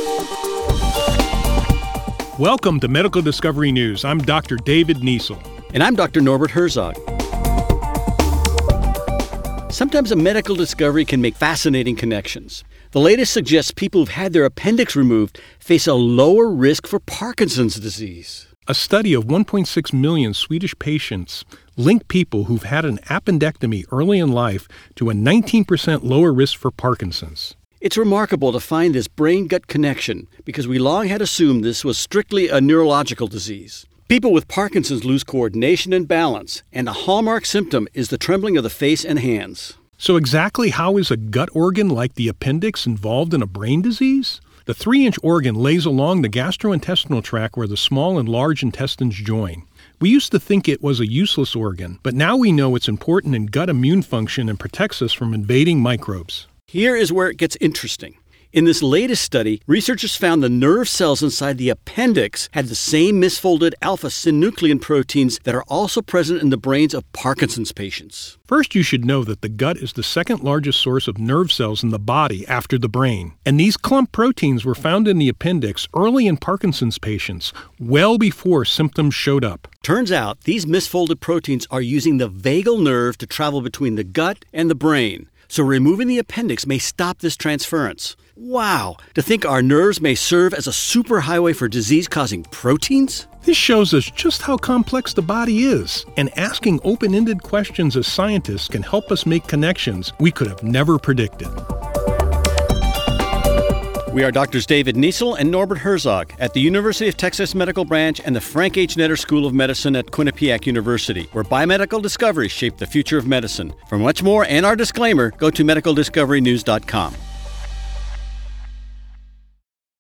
Welcome to Medical Discovery News. I'm Dr. David Niesel. And I'm Dr. Norbert Herzog. Sometimes a medical discovery can make fascinating connections. The latest suggests people who've had their appendix removed face a lower risk for Parkinson's disease. A study of 1.6 million Swedish patients linked people who've had an appendectomy early in life to a 19% lower risk for Parkinson's. It's remarkable to find this brain-gut connection because we long had assumed this was strictly a neurological disease. People with Parkinson's lose coordination and balance, and a hallmark symptom is the trembling of the face and hands. So exactly how is a gut organ like the appendix involved in a brain disease? The 3-inch organ lays along the gastrointestinal tract where the small and large intestines join. We used to think it was a useless organ, but now we know it's important in gut immune function and protects us from invading microbes. Here is where it gets interesting. In this latest study, researchers found the nerve cells inside the appendix had the same misfolded alpha-synuclein proteins that are also present in the brains of Parkinson's patients. First, you should know that the gut is the second largest source of nerve cells in the body after the brain. And these clump proteins were found in the appendix early in Parkinson's patients, well before symptoms showed up. Turns out these misfolded proteins are using the vagal nerve to travel between the gut and the brain. So removing the appendix may stop this transference. Wow! To think our nerves may serve as a superhighway for disease-causing proteins? This shows us just how complex the body is, and asking open-ended questions as scientists can help us make connections we could have never predicted. We are Drs. David Niesel and Norbert Herzog at the University of Texas Medical Branch and the Frank H. Netter School of Medicine at Quinnipiac University, where biomedical discoveries shape the future of medicine. For much more and our disclaimer, go to medicaldiscoverynews.com.